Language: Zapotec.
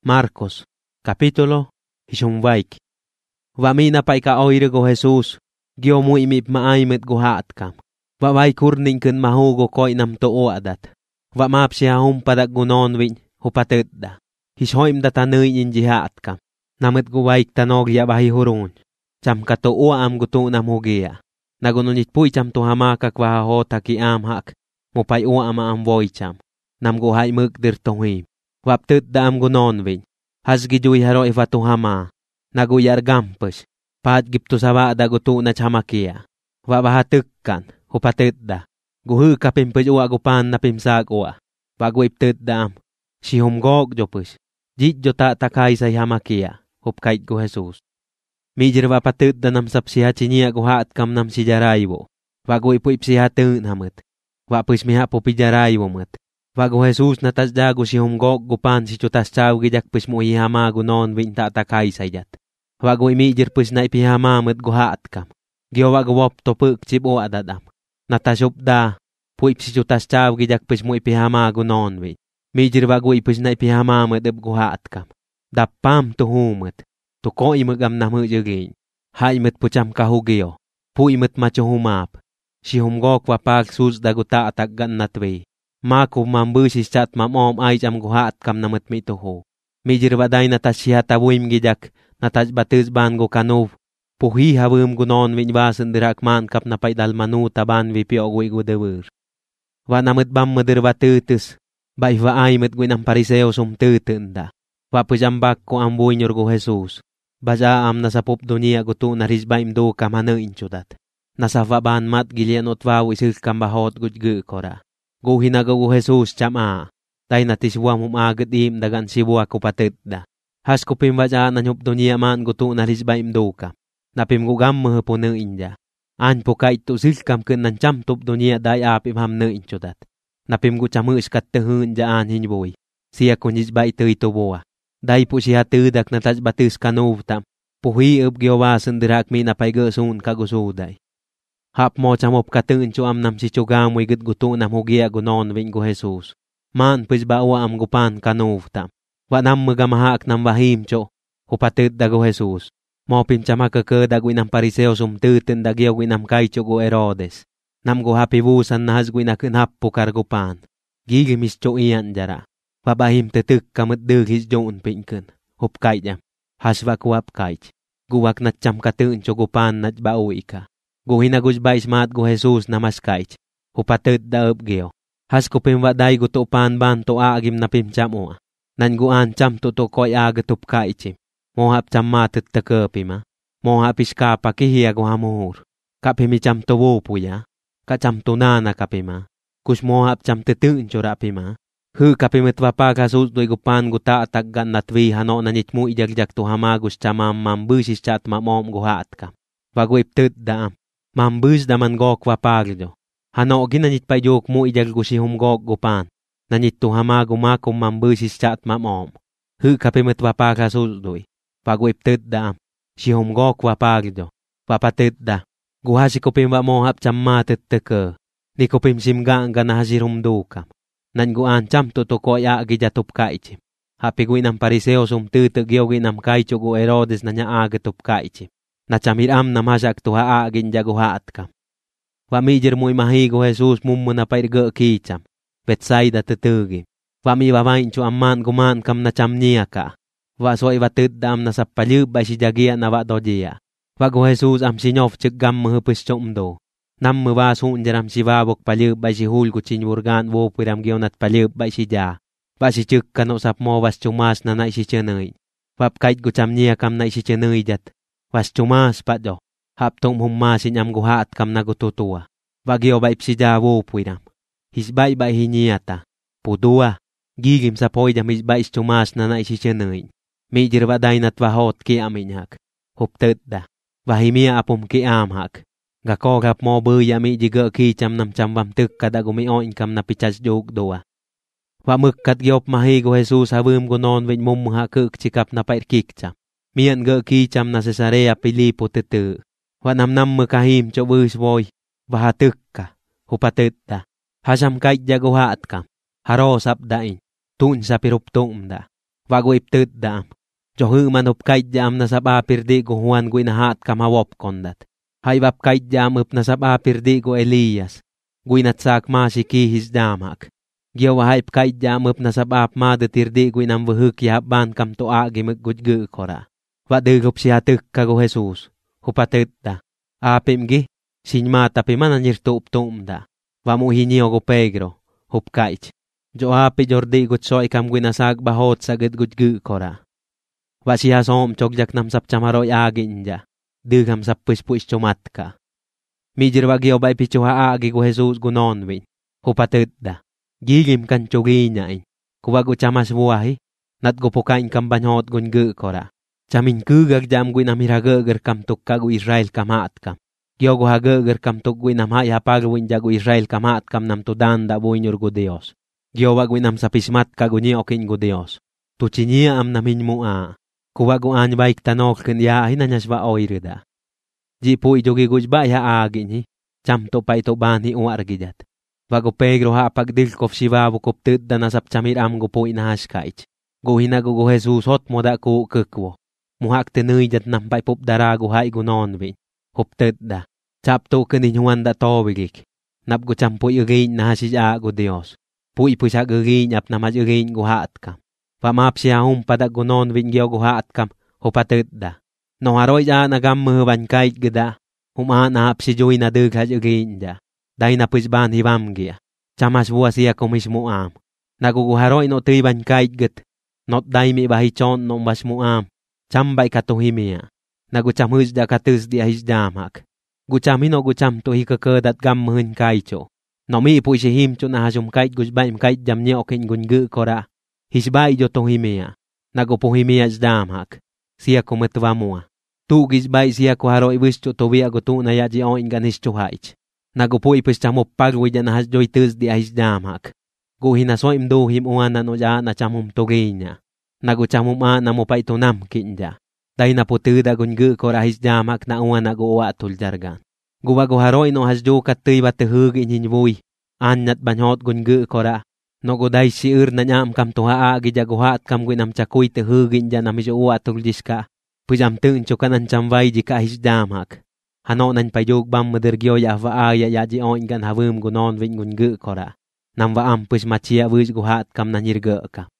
Marcos, kapitulo, Hishumvaik. Vamina pa ikaoire go Jesus, gyo mo imip maaymet go haat kam. Vavay kurning kun mahugo koy nam too adat. Vamap siya padak gunon win, hupatet da. Hishoim da tanoy in jihaat kam. Namet go waik tanog ya bahi hurun. Cham katoo am guto nam hugia. Nagununit puy cham to hamakak wahahota ki am hak. Mupay o ama am voy cham. Nam go hay mực dir tohim. Waptet da am gunon win. Hasgi juy haro ifatu hama. Naguyar gampes. Pahat gipto sawa da guto na chamakia. Wabahatukkan. Hupatet da. Guhu kapimpes ua gupan na pimsag ua. Bago iptet da am. Si humgog jopes. Jit jo ta takay say hamakia. Hupkait go Jesus. Mijir wapatet da nam sapsiha chinia guhaat kam nam si jaraywo. Bago ipu ipsiha tun hamet. Wapes miha po pijaraywo met. Bago Jesus natasdago si humgog gupan si chutas chaw gijak pes mo ihama gunon win ta takay sayat. Bago imijir pes na ipihama met guhaat kam. Giyawa gawop topuk chibo adadam. Natasop da. Puip si chutas chaw gijak pes mo ipihama gunon win. Mijir bago ipes na ipihama met eb guhaat kam. Dapam tuhumet. Tuko imagam na mujugin. Hay met pucham kahugyo. Pui met macho humap. Si humgog wapag sus daguta ataggan natwe. Mako mambusis chat mamom ay jam guhaat kam namet mituho. Mijir baday natasya tabuim gijak. Natas batis ban go kanov. Puhi hawim gunon winbasan dirakman kap napay dalmanu taban vipio gui gudewur. Wa namet bam madir batutus. Bay va ay met gwinang pariseo sumtutunda. Wa pujambak ko ang buinyor go Jesus. Baja am nasapop dunia guto na rizbaim do kamano inchudat. Nasafaban mat gilian otwaw isil kambahot gudgu kora. Go hinagaw go Jesus chama. Day natiswa mumagat im dagan sibwa ko patit da. Has ko pimbaja na nyup dunia man guto na rizbaim do ka. Napim go gam mahapo na inja. An po ka ito sil kam kun nan cham top dunia day apim ham na inchudat. Napim go chamus kat tehun jaan hinboy. Siya ko nizba ito ito boa. Day po siya tudak na tas batis kanov tam. Puhi up giyawasan dirak mi napay gasun kagusuday. Hap mo chamop katun cho am nam si chugamoy gud guto nam hugia gunon wing go Jesus. Man pis bawa am gupan kanov tam. Wa nam magamahak nam bahim cho. Hupatit da go Jesus. Mo pinchama kakada gwi nam pariseo sumtutin da giyaw gwi nam kay cho go Herodes. Nam go hapibusan na has gwi na kinhap po kargupan. Gigimis cho iyan jara. Babahim tetuk kamut dug his joon pinkun. Hupkay jam. Haswa kuwap kaych. Guwak nat cham katun cho gupan nat baui ka. Guhinagos ba ismat go Jesus na maskaych. Hupatit da upgiyo. Has ko pimwaday go tupan ban to agim na pimcham o. Nanguan cham to koy agatup kaychim. Mohap cham matit takapima. Mohap iska pakihiya go hamur. Kapimi cham to wupuya. Kacham tunana kapima. Kus mohap cham tetun cho rapima. Hu kapimit wapag Jesus doy gupan guta ataggan natwi hano nanitmu ijagjak to hamagus chamam mambusis chat mamom guhaat ka. Bago iptit daam. Mambus daman gok wapagyo. Hano ginanit pa yok mo ijalgo si humgok gupan. Nanit to hamago makom mambusis chat mamom. Hu kapimit wapag Jesus doy. Bago iptit daam. Si humgok wapagyo. Wapatit da. Guhasi ko pimwa mo hap chammatit teke. Ni ko pim simgang ganahasirum dukam. Nanguan cham to koy agijatup kaichim. Hapigwi ng pariseo sumtutug yogi ng kaicho go Herodes na niya agatup kaichim. Na chamiram na masak to haagin jaguhaat kam. Wamijir mo imahigo Jesus mumuna pairga kicham. Betsaida tutugim. Wami wawain cho amman guman kam na cham niya ka. Waso iwatid dam na sa palyub ay si jagia na wadojiya. Wago Jesus am sinyof chigam mahupis chomdo. Nam mawasun jaram si wawok palyub ay si hulgo chinyurgan wo piram giyonat palyub ay si ja. Wasi chik kano sap mo was chumas na isi chenay. Wapkait gucham niya kam na isi chenay jat. Was chumas pa jo. Haptong humasin am guhaat kam nagututua. Wagyo ba ipsija wo piram. Hisbay ba hiniyata. Pudua. Gigim sa poy jam hisbay chumas na isi chenay. Mijir waday natwahot ki aminyak. Huptet da. Wahimia apum ki amhak. Gakogap mo buya mi jiga ki cham nam cham wam tuk kada gumion kam na pichas jog doa. Wamuk kat giop mahigo Jesus hawim gunon win mum hakuk chikap na pairkik cham. Mian ga ki cham na Cesarea Pilipo tetu. Wanam makahim cho bus boy. Wahatuk ka. Hupatet da. Hasam kait jaguhaat kam. Haro sap dain. Tun sa piruptum da. Wago iptut dam. Johu man upkait jam na sab apirdi go Juan go inahat kam hawop kondat. Hay wapkait jam up na sab apirdi go Elias. Go inatsak masiki his damak. Giyawa hay pkait jam up na sab ap madatirdi go inam wuhuk yaban kam to agi maggudgu kora. Wadigup siya tuk kago Jesus. Hupatut da. Apim gi. Sinyma tapi mananir tup da. Wamuhinyo go Pedro. Hupkait. Jo api jordi gut so ikam gwinasag bahot sagad gudgu kora. Wa siya som chogjak nam sap chamaroy agin ja. Dugam sap push chomat ka. Mijir wagyo bay pichuha agi go Jesus gunonwin. Hupatut da. Gigim kan choginyain. Kuwago chamas buahi. Nat go pokain kam banyot gungu kora. Chamin kugag jam gwinam hiragagar kam tukka go Israel kamat kam. Gyogo hagagar kam tuk gwinam hayapagwin jago Israel kamat kam nam tudan da buinyor go Dios. Gyowa gwinam sa pismat kagunyi okin go Dios. Tuchinya am namin mo a. Kuwago an baik tanok ken ya ay nanyaswa oirida. Jipo ijogi gujba ya agin hi. Cham to pa ito bani uargidat. Wago Pedro ha pagdilkof siwabu koptut da nasap chamir am go po inahaskait. Go hinago go Jesus hot moda ko kukwo. Muhak tenuy jat nampay pop darago hay gunonwin. Hoptut da. Chap to kenin Juan da tobigik. Nap go champo yugin na hasija go Dios. Pui sa gugin ap namaj yugin go haat kam. Pamap siya padag gunon wingyo go haat kam. Hopatut da. No haroy ja nagam muhban kait gada. Humahanap si Joy na dughat yugin ja. Day na pusban hibam gia. Chamas buwa siya kumismo am. Naguguharoy no triban kait gat. Not day mi bahichon no bas mo am. Chambay katuhimia. Naguchamhus da katus di ahis damak. Guchamin o gucham to hikakedat gam muhin kaicho. No mi po si himcho na hasum kait gusbaim kait jam niya okin gungu kora. Hisbay jo to himia. Nagupuhimia damak. Siya kumetwa mua. Tu gisbay siya kuharoy wischo to wia gutu na yaji o inganis chuhaich. Nagupuy pues chamop pagwidya na hasjoy tus di ahis damak. Guhinaso imdo himuanan o ja na chamum toginya. Naguchamum na mo pa ito nam kinja. Day na putuda gungu korahis damak na uwan naguwa tuljargan. Guwaguharoy no hasjo katuy batahugin hinjbuy. Anyat banyot gungu kora. No goday siur na nyam kam tuha agijaguhat kam gwinam chakuy tahugin dyan na misyo uwa tuljiska. Pujam tuncho kanan chambay jika ahis damak. Hano nan payog bam madergyo ya vaaya ya ji on gan havum gunon win gungu kora. Nam va am pus machia wuj guhat kam nanirga ka.